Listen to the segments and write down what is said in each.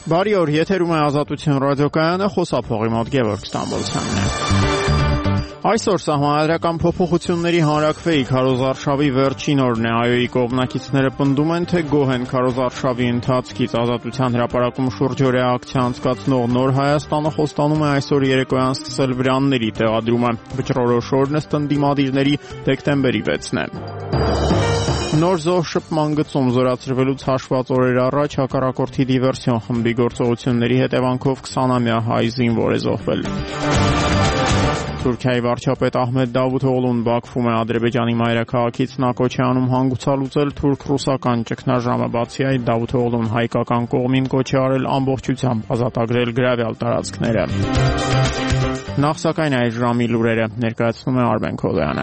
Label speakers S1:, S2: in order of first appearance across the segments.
S1: Բարի օր, եթերում է Ազատություն ռադիոկայանը, խոսափողի մոտ Գևորգ Ստամբոլցյանն է։ Այսօր սահմանադրական փոփոխությունների հանրաքվեի քարոզարշավի վերջին օրն է։ ԱՅՈ-ի կողմնակիցները պնդում են, թե գոհ են քարոզարշավի ընթացքից։ Ազատության հրապարակում շուրջօրյա ակցիա անցկացնող Նոր Հայաստանը խոստանում է այսօր երեկոյան սկսել վրանների տեղադրումը։ Վճռորոշ օրն ըստ ընդդիմադիրների դեկտեմբերի 6-ն է։ Նոր զոհ շփման գծում զորացրվելուց հաշված օրեր առաջ հակառակորդի դիվերսիոն խմբի գործողությունների հետևանքով 20-ամյա հայ զինվոր է զոհվել։ Թուրքիայի վարչապետ Ահմեդ Դավութօղլուն Բաքվում է Ադրբեջանի մայրաքաղաքից նա կոչ է անում հանգուցալուծել թուրք-ռուսական ճգնաժամը։ Բացի այդ, Դավութօղլուն հայկական կողմին կոչ է արել ամբողջությամբ ազատագրել գրավյալ տարածքները։ Նախ սակայն այս ժամի լուրերը ներկայացնում է Արմեն Քոլոյանը։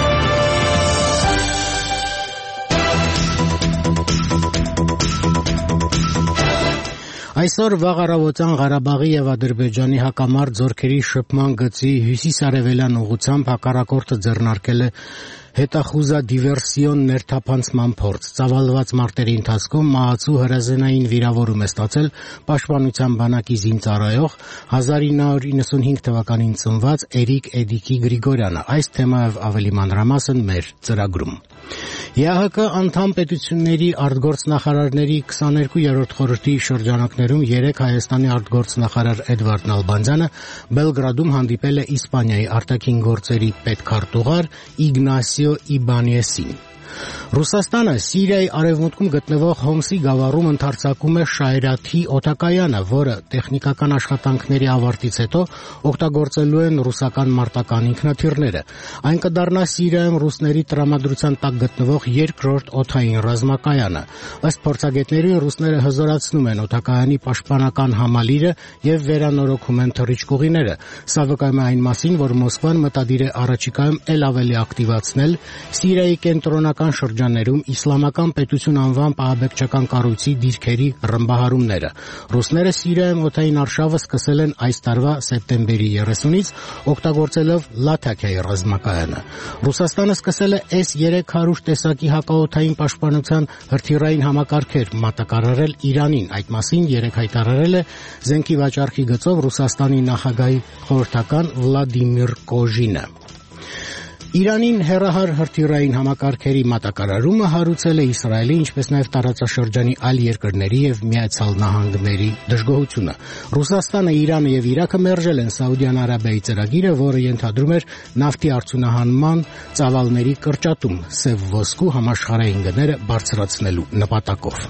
S2: Այսօր վաղ առավոտյան Ղարաբաղի եւ Ադրբեջանի հակամարտ զորքերի շփման գծի հյուսիսարևելյան ուղղությամբ հակառակորդը ձեռնարկել է հետախուզադիվերսիոն ներթափանցման փորձ։ Ծավալված մարտերի ընթացքում մահացու հրազենային վիրավորում է ստացել Պաշտպանության բանակի զինծառայող 1995 թվականին ծնված Էրիկ Էդիկի Գրիգորյանը։ Այս թեմայով ավելի մանրամասն մեր ծրագրում։ ԵԱՀԿ անդամ պետությունների արտգործնախարարների 22-րդ խորհրդի շրջանակներում 3 Հայաստանի արտգործնախարար Էդվարդ Նալբանդյանը Բելգրադում հանդիպել է Իսպանիայի արտաքին գործերի պետքարտուղար Իգնասիո Իբանեսին։ Ռուսաստանը Սիրիայի արևմուտքում գտնվող Հոմսի գավառում ընդարձակում է Շայրաթի օդակայանը, որը տեխնիկական աշխատանքների ավարտից հետո օգտագործելու են ռուսական մարտական ինքնաթիռները։ Այն կդառնա Սիրիայում ռուսների տրամադրության տակ գտնվող երկրորդ օդային ռազմակայանը։ Ըստ փորձագետների, ռուսները հզորացնում են օդակայանի պաշտպանական համալիրը եւ վերանորոգում են թռիչքուղիները։ Սա վկայում է այն մասին, որ Մոսկվան մտադիր է առաջիկայում ել ավելի ակտիվացնել Սիրիայի կենտրոնական շրջաններում իսլամական պետություն անվան ահաբեկչական կառույցի դիրքերի ռմբահարումները։ Ռուսները Սիրիայում օդային արշավը սկսել են այս տարվա սեպտեմբերի 30-ից օգտագործելով Լաթաքիայի ռազմակայանը։ Ռուսաստանը սկսել է S-300 տեսակի հակաօդային պաշտպանության հրթիռային համակարգեր մատակարարել Իրանին։ Այդ մասին երեկ հայտարարել է զենքի վաճառքի գծով Ռուսաստանի նախագահի խորհրդական Վլադիմիր Կոժինը։ Իրանին հեռահար հրթիռային համակարգերի մատակարարումը հարուցել է Իսրայելի, ինչպես նաև տարածաշրջանի այլ երկրների եւ Միացյալ Նահանգների դժգոհությունը։ Ռուսաստանը, Իրանը եւ Իրաքը մերժել են Սաուդյան Արաբիայի ծրագիրը, որը ենթադրում էր նավթի արդյունահանման ծավալների կրճատում սև ոսկու համաշխարհային գները բարձրացնելու նպատակով։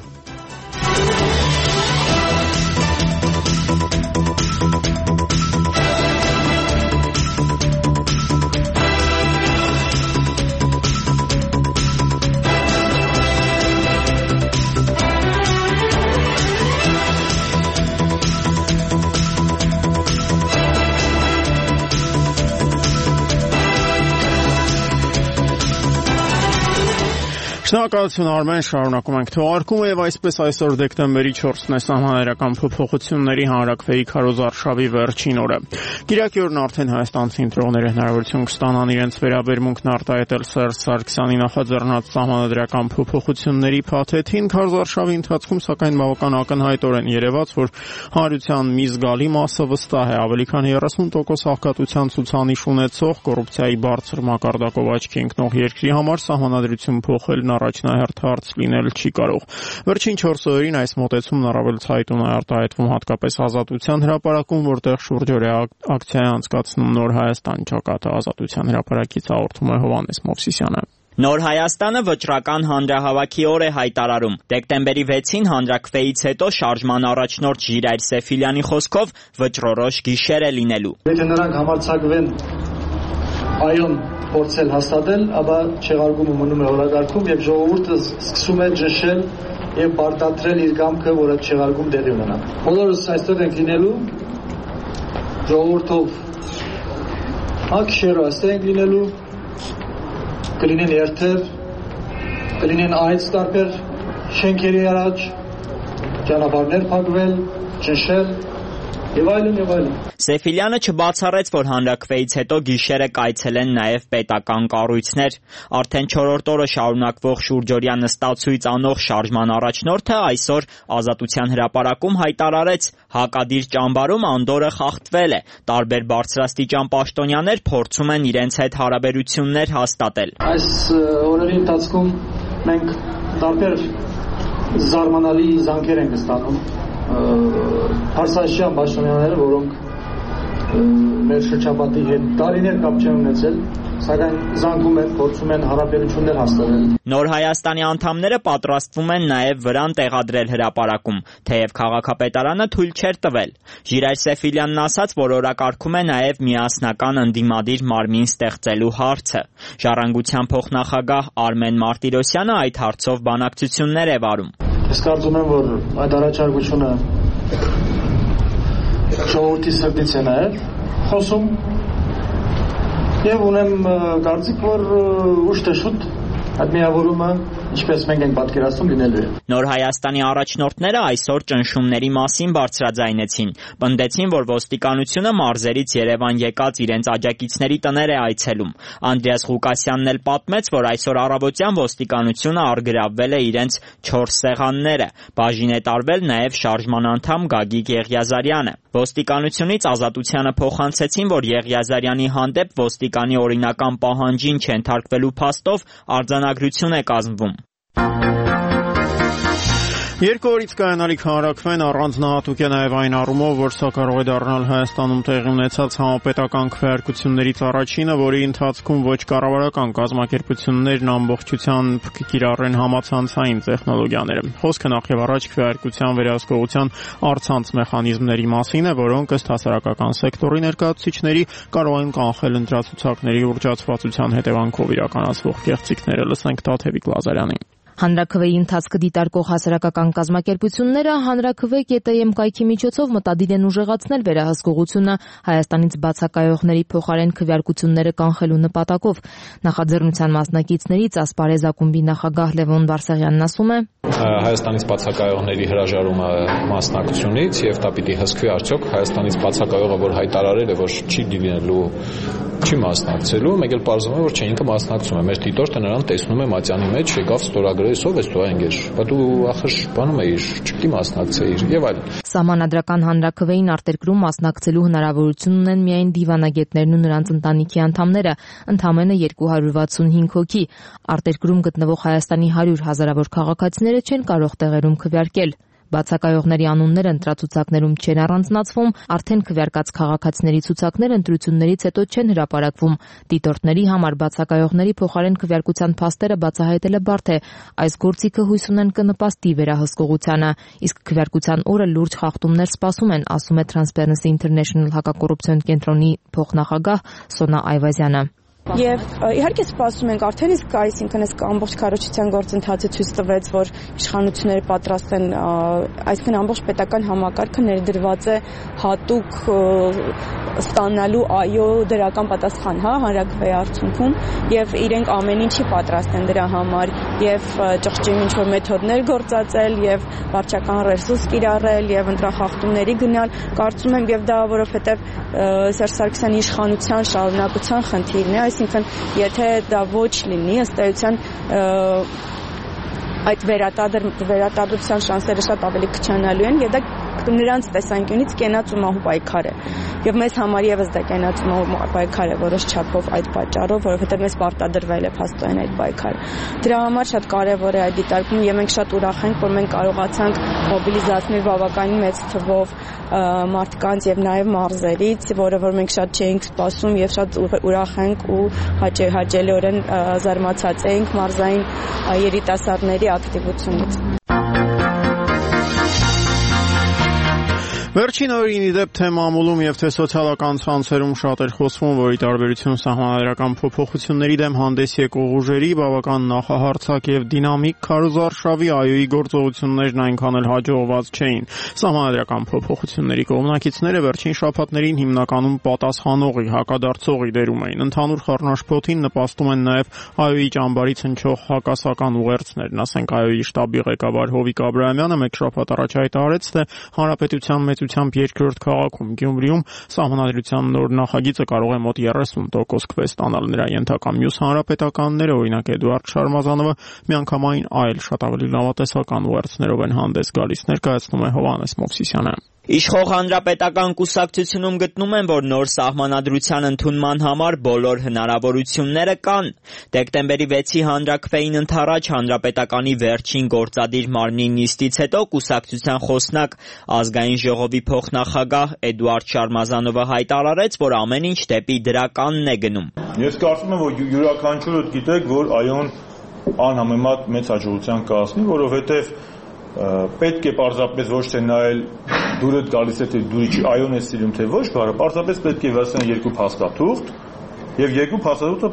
S1: Շնորհակալություն Արմեն, շարունակում ենք թողարկումը եւ այսպես այսօր դեկտեմբերի 4-ն է սահմանադրական փոփոխությունների հանրաքվեի քարոզարշավի վերջին օրը։ Կիրակի օրն արդեն հայաստանցի ընտրողները հնարավորություն կստանան իրենց վերաբերմունքն արտահայտել Սերժ Սարգսյանի նախաձեռնած սահմանադրական փոփոխությունների փաթեթին։ Քարոզարշավի ընթացքում սակայն բավական ակնհայտորեն երևաց, որ հանրության մի զգալի մասը վստահ է ավելի քան 30% հաղթատության ցուցանիշ ունեցող կոռուպցիայի բարձր մակարդակով աչքի ընկնող երկրի համար սահմանադրություն փոխելն առաջնահերթ հարց լինել չի կարող։ Վերջին 4 օրերին այս մոտեցումն առավել ցայտուն է արտահայտվում հատկապես Ազատության հրապարակում, որտեղ շուրջօրյա ակցիա է անցկացնում Նոր Հայաստան ճակատը։ Ազատության հրապարակից հաղորդում է Հովհաննես Մովսիսյանը։
S3: Նոր Հայաստանը վճռական հանրահավաքի օր է հայտարարում։ Դեկտեմբերի 6-ին հանրաքվեից հետո շարժման առաջնորդ Ժիրայր Սեֆիլյանի խոսքով վճռորոշ գիշեր է լինելու։
S4: Եթե նրանք համարձակվեն այոն փորձել հաստատել, ապա չեղարկումը մնում է օրակարգում եւ ժողովուրդը սկսում է ճնշել եւ պարտադրել իր կամքը, որ այդ չեղարկում տեղի ունենա։ Բոլորս այստեղ ենք լինելու, ժողովուրդով ակշերո այստեղ ենք լինելու, կլինեն երթեր, կլինեն այց տարբեր շենքերի առաջ, ճանապարհներ փակվել, ճնշել եւ այլն եւ այլն։
S3: Սեֆիլյանը չբացառեց, որ հանրաքվեից հետո գիշերը կայցելեն նաև պետական կառույցներ։ Արդեն 4-րդ օրը շարունակվող շուրջօրյա նստացույց անող շարժման առաջնորդը այսօր Ազատության հրապարակում հայտարարեց, հակադիր ճամբարում անդորը խախտվել է։ Տարբեր բարձրաստիճան պաշտոնյաներ փորձում են իրենց հետ հարաբերություններ հաստատել։
S4: Այս օրերի ընթացքում մենք տարբեր զարմանալի զանգեր ենք ստանում հարսանշյան պաշտոնյաները, որոնք մեր շրջապատի հետ տարիներ կապ չեն ունեցել, սակայն զանգում են, փորձում են հարաբերություններ հաստատել։ Նոր
S3: Հայաստանի անդամները պատրաստվում են նաև վրան տեղադրել հրապարակում, թեև քաղաքապետարանը թույլ չէր տվել։ Ժիրայր Սեֆիլյանն ասաց, որ օրակարգում է նաև միասնական ընդդիմադիր մարմին ստեղծելու հարցը։ Ժառանգության փոխնախագահ Արմեն Մարտիրոսյանը այդ հարցով բանակցություններ է վարում։
S4: Ես կարծում եմ, որ այդ առաջարկությունը ժողովրդի սրտից է նաև խոսում եւ ունեմ կարծիք, որ ուշ թե շուտ այդ միավորումը, ինչպես մենք ենք պատկերացնում, լինելու է։
S3: Նոր Հայաստանի առաջնորդները այսօր ճնշումների մասին բարձրաձայնեցին, պնդեցին, որ ոստիկանությունը մարզերից Երևան եկած իրենց աջակիցների տներ է այցելում։ Անդրեաս Ղուկասյանն էլ պատմեց, որ այսօր առավոտյան ոստիկանությունը առգրավվել է իրենց 4 սեղանները։ Բաժին է տարվել նաև շարժման անդամ Գագիկ Եղիազարյանը։ Ոստիկանությունից Ազատությանը փոխանցեցին, որ Եղիազարյանի հանդեպ ոստիկանի օրինական պահանջին չենթարկվելու փաստով արձանագրություն է կազմվում։
S1: Երկու օրից կայանալիք հանրաքվեն առանձնահատուկ է նաև այն առումով, որ սա կարող է դառնալ Հայաստանում տեղի ունեցած համապետական քվեարկություններից առաջինը, որի ընթացքում ոչ կառավարական կազմակերպություններն ամբողջությամբ կկիրառեն համացանցային տեխնոլոգիաները։ Խոսքը նախ եւ առաջ քվեարկության վերահսկողության առցանց մեխանիզմների մասին է, որոնք ըստ հասարակական սեկտորի ներկայացուցիչների կարող են կանխել ընտրացուցակների ուռճացվածության հետևանքով իրականացվող կեղծիքները։ Լսենք Տաթևիկ Լազարյանին։
S5: Հանրաքվեի ընթացքը դիտարկող հասարակական կազմակերպությունները հանրաքվե.am կայքի միջոցով մտադիր են ուժեղացնել վերահսկողությունը Հայաստանից բացակայողների փոխարեն քվեարկությունները կանխելու նպատակով։ Նախաձեռնության մասնակիցներից Ասպարեզ ակումբի նախագահ Լևոն Վարսեղյանն ասում է.
S6: Հայաստանից բացակայողների հրաժարումը մասնակցությունից եւ դա պիտի հսկվի արդյոք Հայաստանից բացակայողը, որ հայտարարել է, որ չի դիմելու, չի մասնակցելու, մեկ էլ պարզվում է, որ չէ, ինքը մասնակցում է։ Մեր դիտորդը նրան տեսնում է մատյանի մեջ, եկավ ստորագրել, ով է ստո այնգեր։ Բա դու ախր բանում էիր, չպիտի մասնակցեիր եւ այլն։
S5: Սահմանադրական հանրաքվեին արտերկրում մասնակցելու հնարավորություն ունեն միայն դիվանագետներն ու նրանց ընտանիքի անդամները, ընդամենը 265 հոգի։ Արտերկրում գտնվող Հայաստանի 100 հազարավոր քաղաքացիները չեն կարող տեղերում քվեարկել։ Բացակայողների անունները ընտրացուցակներում չեն առանձնացվում, արդեն քվեարկած քաղաքացիների ցուցակներ ընտրություններից հետո չեն հրապարակվում։ Դիտորդների համար բացակայողների փոխարեն քվեարկության փաստերը բացահայտելը բարդ է։ Այս գործիքը հույս ունեն կնպաստի վերահսկողությանը, իսկ քվեարկության օրը լուրջ խախտումներ սպասում են, ասում է Transparency International հակակոռուպցիոն կենտրոնի փոխնախագահ Սոնա Այվազյանը։
S7: Եվ իհարկե սպասում ենք արդեն իսկ այսինքն այս ամբողջ քարոզչության գործընթացը ցույց տվեց, որ իշխանությունները պատրաստ են, այսինքն ամբողջ պետական համակարգը ներդրված է հատուկ ստանալու դրական պատասխան, հանրաքվեի արդյունքում, եւ իրենք ամեն ինչի պատրաստ են դրա համար, եւ ճղճին ինչ-որ մեթոդներ գործածել, եւ վարչական ռեսուրս կիրառել, եւ ընտրախախտումների գնալ, կարծում եմ, եւ դա որովհետեւ Սերժ Սարգսյանի իշխանության շարունակության խնդիրն է, այսինքն եթե դա ոչ լինի, ըստ էության այդ վերարտադրության շանսերը շատ ավելի քչանալու են եւ դա նրանց տեսանկյունից կենաց ու մահու պայքար է եւ մեզ համար եւս դա կենաց ու մահու պայքար է որոշ չափով այդ պատճառով, որովհետեւ մեզ պարտադրվել է փաստորեն այդ պայքարը։ Դրա համար շատ կարեւոր է այդ դիտարկումը եւ մենք շատ ուրախ ենք, որ մենք կարողացանք մոբիլիզացնել բավականին մեծ թվով մարդկանց եւ նաեւ մարզերից, որը որ մենք շատ չէինք սպասում եւ շատ ուրախ ենք ու հաճելիորեն զարմացած ենք մարզային երիտասարդների ակտիվությունից։
S1: Վերջին օրերին իդեպ թե մամուլում եւ թե սոցիալական ցանցերում շատ էր խոսվում, որ ի տարբերություն սահմանադրական փոփոխությունների դեմ հանդես եկող ուժերի բավական նախահարցակ եւ դինամիկ քարոզարշավի ԱՅՈ-ի գործողություններն այնքան էլ հաջողված չէին։ Սահմանադրական փոփոխությունների կողմնակիցները վերջին շաբաթներին հիմնականում պատասխանողի, հակադարձողի դերում էին։ Ընդհանուր խառնաշփոթին նպաստում են նաեւ ԱՅՈ-ի ճամբարից հնչող հակասական ուղերձներն, ասենք ԱՅՈ-ի շտաբի ղեկավար Հովիկ Աբրահամյանը մեկ շաբաթ առաջ հայտարարեց, թե հանրապետության մեծ բնակչությամբ երկրորդ քաղաքում Գյումրիում սահմանադրության նոր նախագիծը կարող է մոտ 30% քվե ստանալ նրա ենթակա մյուս հանրապետականները, օրինակ Էդուարդ Շարմազանովը, միանգամայն այլ շատ ավելի լավատեսական ուղերձներով են հանդես գալիս, ներկայացնում է Հովհաննես Մովսիսյանը։
S3: Իշխող հանրապետական կուսակցությունում գտնում են, որ նոր սահմանադրության ընդունման համար բոլոր հնարավորությունները կան։ Դեկտեմբերի 6-ի հանրաքվեին ընդառաջ հանրապետականի վերջին գործադիր մարմնի նիստից հետո կուսակցության խոսնակ ազգային ժողովի փոխնախագահ Էդուարդ Շարմազանովը հայտարարեց, որ ամեն ինչ դեպի դրականն է գնում։
S8: Ես կարծում եմ, որ յուրաքանչյուրը գիտեք, որ այոն անհամեմատ մեծ հաջողության կհասնի, որովհետև պետք է պարզապես ոչ թե նայել դուրդ գալիս է թե դուրի չի այոն է սիրում թե ոչ, պարզապես պետք է վերցնել երկու փաստաթուղթ եւ երկու փաստաթուղթը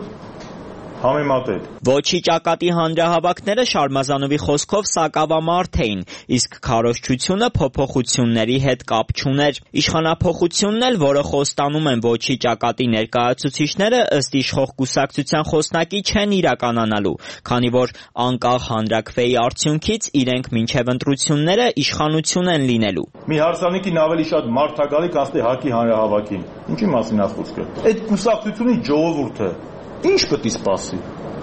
S8: համեմատել։
S3: Ոչի ճակատի հանրահավաքները Շարմազանովի խոսքով սակավամարդ էին, իսկ քարոզչությունը փոփոխությունների հետ կապ չուներ։ Իշխանափոխությունն էլ, որը խոստանում են ոչի ճակատի ներկայացուցիչները, ըստ իշխող կուսակցության խոսնակի չեն իրականանալու, քանի որ անկախ հանրաքվեի արդյունքից իրենք մինչև ընտրությունները իշխանություն են լինելու։
S8: Մի հարսանիքին ավելի շատ մարդ է գալի, քան ՀԱԿ-ի հանրահավաքին։ Ինչի մասին է խոսքը։ Այդ կուսակցությունի ժողովուրդը ինչ պետք է սպասի։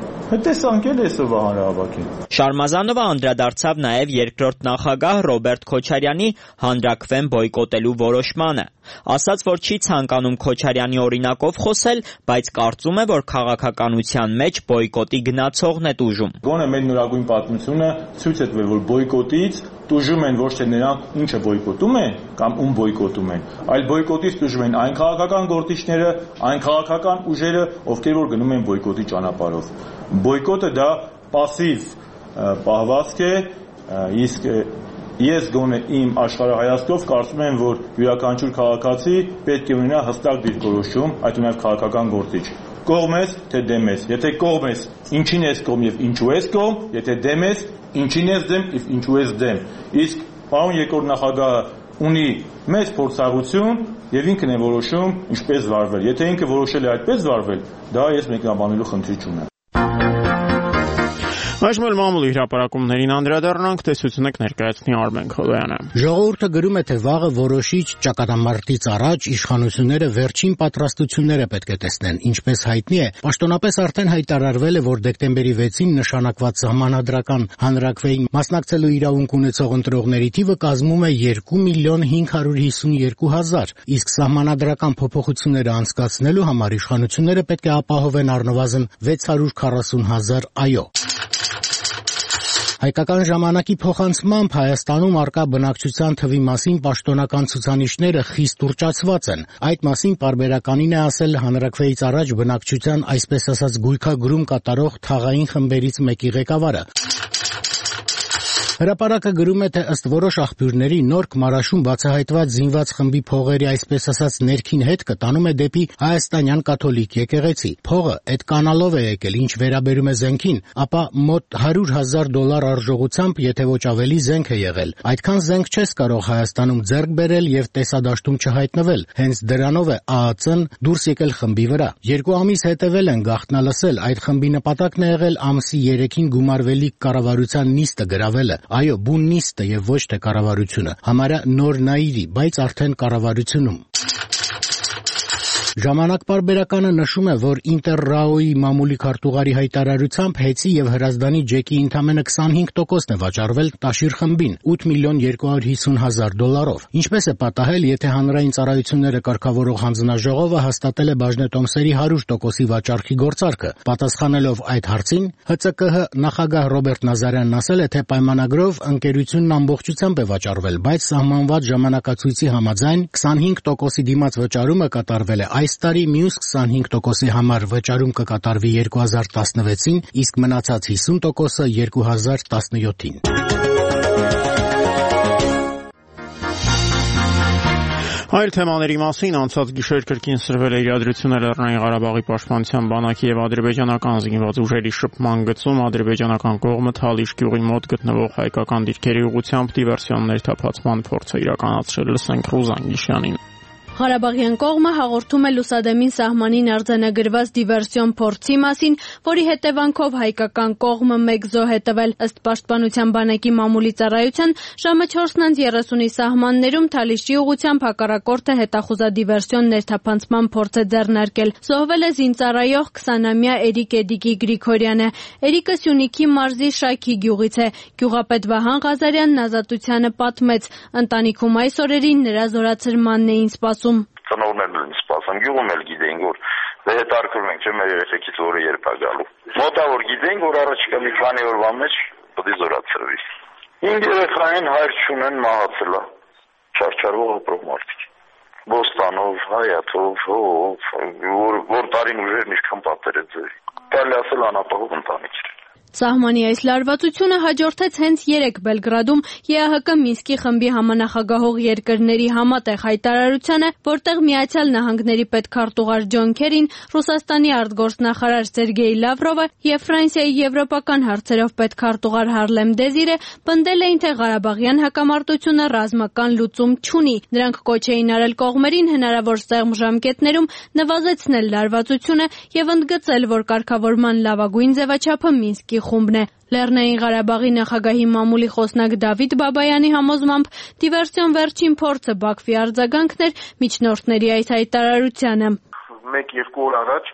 S8: Տեսանք էլ այսօրվա հանրահավաքին։
S3: Շարմազանովը անդրադարձավ նաև երկրորդ նախագահ Ռոբերտ Քոչարյանի հանրաքվեն բոյկոտելու որոշմանը։ Ասաց, որ չի ցանկանում Քոչարյանի օրինակով խոսել, բայց կարծում է, որ քաղաքականության մեջ բոյկոտի գնացողն է տուժում։
S8: Գոնե մեր նորագույն պատմությունը ցույց է տվել, որ բոյկոտից տուժում են ոչ թե նրանք, ինչը բոյկոտում են կամ ում բոյկոտում են, այլ բոյկոտից տուժում են այն քաղաքական գործիչները, այն քաղաքական ուժերը, ովքեր որ գնում են բոյկոտի ճանապարհով։ Բոյկոտը դա пассив պահվածք է, իսկ ես գոնե իմ աշխարհայացքով կարծում եմ, որ յուրաքանչյուր քաղաքացի պետք է ունենա հստակ դիրքորոշում, այդ նաև քաղաքական գործիչ։ Կողմ ես, թե դեմ ես։ Եթե կողմ ես, ինչին ես կողմ եւ ինչու ես կողմ, եթե դեմ ես, ինչին ես դեմ եւ ինչու ես դեմ։ Իսկ պարոն երկրորդ նախագահը ունի մեծ փորձառություն եւ ինքն է որոշում ինչպես վարվել։ Եթե ինքը որոշել է այդպես վարվել, դա ես մեկնաբանելու խնդիր չունեմ։
S1: Այժմ էլ մամուլի հրապարակումներին անդրադառնանք, տեսությունեք ներկայացնի Արմեն Խոլոյանը։
S2: Ժողովուրդը գրում է, թե վաղը որոշիչ ճակատամարտից առաջ իշխանությունները վերջին պատրաստությունները պետք է տեսնեն։ Ինչպես հայտնի է, պաշտոնապես արդեն հայտարարվել է, որ դեկտեմբերի 6-ին նշանակված սահմանադրական հանրաքվեին մասնակցելու իրավունք ունեցող ընտրողների թիվը կազմում է 2,552,000, իսկ սահմանադրական փոփոխությունները անցկացնելու համար իշխանությունները պետք է ապահովեն առնվազն 640,000 այո։ Հայկական ժամանակի փոխանցմամբ Հայաստանում առկա բնակչության թվի մասին պաշտոնական ցուցանիշները խիստ ուռճացված են։ Այդ մասին պարբերականին է ասել հանրաքվեից առաջ բնակչության այսպես ասած գույքագրում կատարող թաղային խմբերից մեկի ղեկավարը։ Հրապարակը գրում է, թե ըստ որոշ աղբյուրների Նորք Մարաշում բացահայտված զինված խմբի փողերի այսպես ասած ներքին հետքը տանում է դեպի հայաստանյան կաթոլիկ եկեղեցի։ Փողը այդ կանալով է եկել, ինչ վերաբերում է զենքին, ապա մոտ $100,000 արժողությամբ, եթե ոչ ավելի զենք է եղել։ Այդքան զենք չես կարող Հայաստանում ձեռք բերել եւ տեսադաշտում չհայտնվել։ Հենց դրանով է ԱԱՑ-ն դուրս եկել խմբի վրա։ 2 ամիս հետևել են գաղտնալսել, այդ խմբի նպատակն է եղել ամսի 3-ին գումարվելիք կառավարության նիստը գրավելը։ Այո, բուն նիստը եւ ոչ թե կառավարությունը, համարյա նոր նայիրի, բայց արդեն կառավարությունում։ Ժամանակ պարբերականը նշում է, որ Ինտերրաոյի մամուլի քարտուղարի հայտարարությամբ Հեցի եւ Հրազդանի ջեկի ընդամենը 25%-ն է վաճառվել Տաշիր խմբին $8,250,000-ով։ Ինչպես է պատահել, եթե հանրային ծառայությունները կարգավորող հանձնաժողովը հաստատել է բաժնետոմսերի 100%-ի վաճառքի գործարքը։ Պատասխանելով այդ հարցին, ՀՑԿՀ նախագահ Ռոբերտ Նազարյանն ասել է, թե պայմանագրով ընկերությունն ամբողջությամբ է վաճառվել, բայց սահմանված ժամանակացույցի համաձայն 25%-ի դիմաց վճարումը կատարվել է այս տարի, մյուս 25%-ի համար վճարում կկատարվի 2016-ին, իսկ մնացած 50%-ը 2017-ին։
S1: Այլ թեմաների մասին անցած գիշեր կրկին սրվել է իրադրությունը Լեռնային Ղարաբաղի պաշտպանության բանակի եւ ադրբեջանական զինված ուժերի շփման գծում ադրբեջանական կողմը Թալիշ գյուղի մոտ գտնվող հայկական դիրքերի ուղղությամբ դիվերսիոն ներթափանցման փորձ է իրականացրել, լսենք Ռուզան Գիշյանին։
S9: Ղարաբաղյան կողմը հաղորդում է Լուսադեմին սահմանին արձանագրված դիվերսիոն փորձի մասին, որի հետևանքով հայկական կողմը 1 զոհ է տվել։ Ըստ Պաշտպանության բանակի մամուլի ծառայության, ժամը 4:30-ի սահմաններում Թալիշի ուղղությամբ հակառակորդը հետախուզադիվերսիոն ներթափանցման փորձ է ձեռնարկել։ Զոհվել է զինծառայող 20-ամյա Էրիկ Էդիկի Գրիգորյանը։ Էրիկը Սյունիքի մարզի Շայքի գյուղից է։ Գյուղապետ Վահան Ղազարյանն Ազատությանը պատմեց, ընտանիքում այս օրերին նրա զորացրմանն էին սպասում։
S10: Ծնողներն են սպասում, գյուղում էլ գիտեին, որ հետարկվում ենք, չէ՞ մեր երեխեքից որը երբ է գալու։ Մոտավոր գիտեին, որ առաջիկա մի քանի օրվա մեջ պետք է զորացրվի։ 5 երեխային հայր չունեն, մահացել է։ Չարչարվող ապրող մարդիկ։ Բոստանով, Հայաթով, որ տարին ուժերն ինչքան պատեր է ձեր։ Կարելի ասել անապահով ընտանիք էր։
S9: Սահմանի այս լարվածությունը հաջորդեց հենց 3 Բելգրադում ԵԱՀԿ Մինսկի խմբի համանախագահող երկրների համատեղ հայտարարությանը, որտեղ Միացյալ Նահանգների պետքարտուղար Ջոն Քերին, Ռուսաստանի արտգործնախարար Սերգեյ Լավրովը եւ Ֆրանսիայի եվրոպական հարցերով պետքարտուղար Հարլեմ Դեզիրը պնդել էին, թե Ղարաբաղյան հակամարտությունը ռազմական լուծում չունի։ Նրանք կոչ էին արել կողմերին հնարավոր սեղմ ժամկետներում նվազեցնել լարվածությունը եւ ընդգծել, որ կարգավորման լավագույն ձևաչափը Մինսկի խումբն է։ Լեռնային Ղարաբաղի նախագահի մամուլի խոսնակ Դավիթ Բաբայանի համոզմամբ դիվերսիոն վերջին փորձը Բաքվի արձագանքն էր միջնորդների այս հայտարարությանը։
S11: 1-2 օր առաջ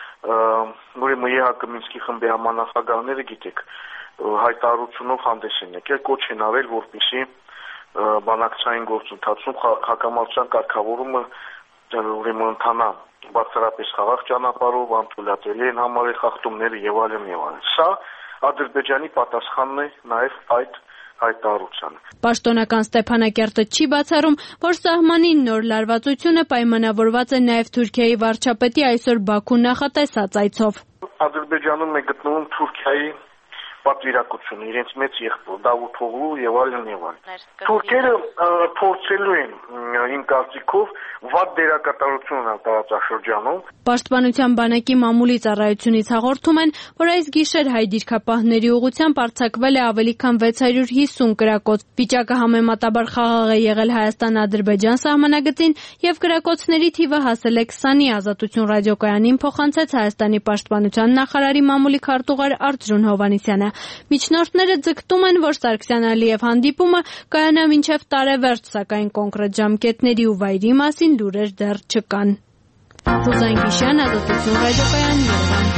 S11: ուրեմն ԵԱՀԿ Մինսկի խմբի համանախագահները գիտեք հայտարարությունով հանդես են եկել, կոչ են արել, որպեսզի բանակցային գործընթացում հակամարտության կարգավորումը ուրեմն ընթանա բարձրապես խաղաղ ճանապարհով, անթույլատրելի են համարել խախտումները եւ այլն եւ այլն։ Սա Ադրբեջանի պատասխանն է նաեւ այդ հայտարարությանը։
S9: Պաշտոնական Ստեփանակերտը չի բացառում, որ սահմանի նոր լարվածությունը պայմանավորված է նաեւ Թուրքիայի վարչապետի այսօր Բաքու նախատեսած այցով։
S11: Ադրբեջանում է գտնվում Թուրքիայի պատվիրակությունը, իրենց մեծ եղբոր Դավութօղլու եւ այլն եւ այլն։ Թուրքերը փորձելու են իմ կարծիքով վատ դերակատարություն ունենալ տարածաշրջանում։
S9: Պաշտպանության բանակի մամուլի ծառայությունից հաղորդում են, որ այս գիշեր հայ դիրքապահների ուղղությամբ արձակվել է ավելի քան 650 կրակոց։ Վիճակը համեմատաբար խաղաղ է եղել Հայաստան-Ադրբեջան սահմանագծին եւ կրակոցների թիվը հասել է 20-ի։ Ազատություն ռադիոկայանին փոխանցեց Հայաստանի պաշտպանության նախարարի մամուլի քարտուղար Արծրուն Հովհաննիսյանը։ Միջնորդները ձգտում են, որ Սարգսյան-Ալիև հանդիպումը կայանա մինչև տարեվերջ, սակայն կոնկրետ ժամկետների ու վայրի մասին լուրեր դեռ չկան։ Ռուզան Գիշյան, Ազատություն ռադիոկայան, Երևան։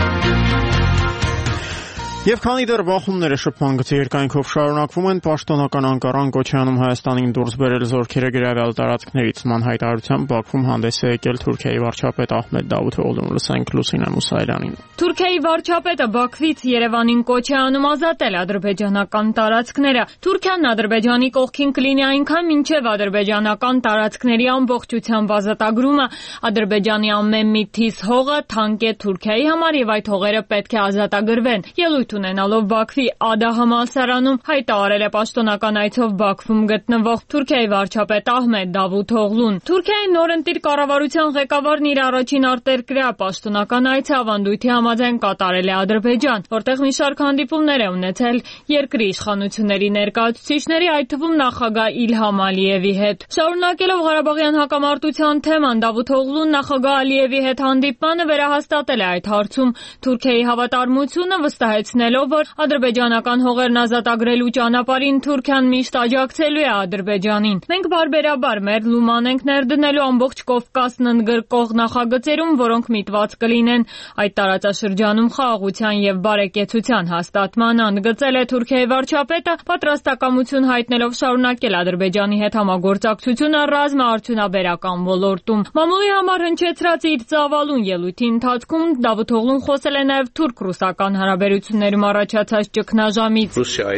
S1: Եվ քանի դեռ բախումները շփման գծի երկայնքով շարունակվում են, պաշտոնական Անկարան կոչ է անում Հայաստանին դուրս բերել զորքերը գրավյալ տարածքներից։ Ման հայտարարությամբ Բաքվում հանդես է եկել Թուրքիայի վարչապետ Ահմեդ Դավութօղլուն։ Լսենք Լուսինե Մուսայելյանին։
S12: Թուրքիայի վարչապետը Բաքվից Երևանին կոչ է անում ազատել ադրբեջանական տարածքները։ Թուրքիան Ադրբեջանի կողքին կլինի այնքան, մինչև ադրբեջանական տարածքների ամբողջությամբ ազատագրումը։ Ադրբեջանի ամեն մի թիզ հողը թանկ է Թուրքիայի համար եւ այդ հողերը պետք է ազատագրվեն։ Ելույթ ունենալով Բաքվի Ադա համալսարանում հայտարարել է պաշտոնական այցով Բաքվում գտնվող Թուրքիայի վարչապետ Ահմեդ Դավութօղլուն։ Թուրքիայի նորընտիր կառավարության ղեկավարն իր առաջին արտերկրյա պաշտոնական այցը ավանդույթի համաձայն կատարել է Ադրբեջան, որտեղ մի շարք հանդիպումներ է ունեցել երկրի իշխանությունների ներկայացուցիչների, այդ թվում նախագահ Իլհամ Ալիևի հետ։ Շարունակելով Ղարաբաղյան հակամարտության թեման, Դավութօղլուն նախագահ Ալիևի հետ հանդիպմանը վերահաստատել է այդ հարցում Թուրքիայի հավատարմությունը, վստահեցնելով, որ ադրբեջանական հողերն ազատագրելու ճանապարհին Թուրքիան միշտ աջակցելու է Ադրբեջանին։ Մենք բարբերաբար մեր լուման ենք ներդնելու ամբողջ Կովկասն ընդգրկող նախագծերում, որոնք միտված կլինեն այդ տարածաշրջանում խաղաղության եւ բարեկեցության հաստատման, ընդգծել է Թուրքիայի վարչապետը, պատրաստակամություն հայտնելով շարունակել Ադրբեջանի հետ համագործակցությունը ռազմաարդյունաբերական ոլորտում։ Մամուլի համար հնչեցրած իր ծավալուն ելույթի ընթացքում Դավութօղլուն խոսել է նաեւ թուրք-ռուսական հարաբերություններում առաջացած ճգնաժամից։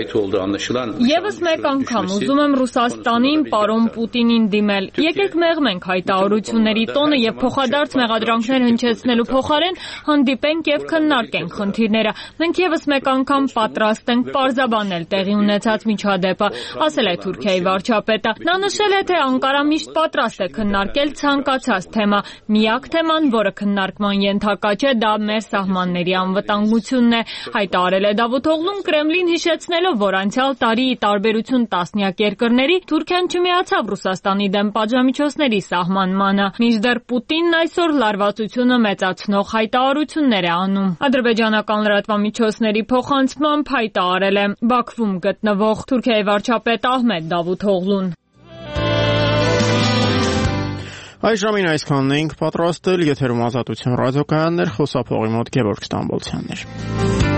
S12: Եվս մեկ անգամ ուզում եմ Ռուսաստանին, պարոն Պուտինին դիմել։ Եկեք մեղմենք հայտարարությունների տոնը եւ փոխադարձ մեղադրանքներ հնչեցնելու փոխարեն հանդիպենք եւ քննարկենք խնդիրները։ Մենք եւս մեկ անգամ պատրաստ ենք պարզաբանել տեղի ունեցած միջադեպը, ասել է Թուրքիայի վարչապետը։ Նա նշել է, թե Անկարան միշտ պատրաստ է քննարկել ցանկացած թեմա։ Միակ թեման, որը քննարկման ենթակա չէ, դա մեր սահմանների անվտանգությունն է, հայտարարել է Դավութօղլուն, Կրեմլին հիշեցնելով, որ անցյալ տարի ի տարբերություն տասնյակ երկրների Թուրքիան չմիացավ Ռուսաստանի դեմ պատժամիջոցների սահմանմանը, մինչդեռ Պուտինն այսօր լարվածությունը մեծացնող հայտարարություններ է անում։ Ադրբեջանական լրատվամիջոցների փոխանցմամբ հայտարարել է Բաքվում գտնվող Թուրքիայի վարչապետ Ահմեդ Դավութօղլուն։
S1: Այս ժամին այսքանն էինք պատրաստել, եթերում Ազատություն ռադիոկայաններ, խոսափողի մոտ Գևորգ Ստամբոլցյանն էր։